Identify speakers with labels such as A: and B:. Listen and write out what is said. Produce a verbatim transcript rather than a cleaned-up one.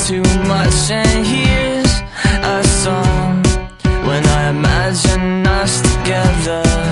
A: too much, and here's a song when I imagine us together.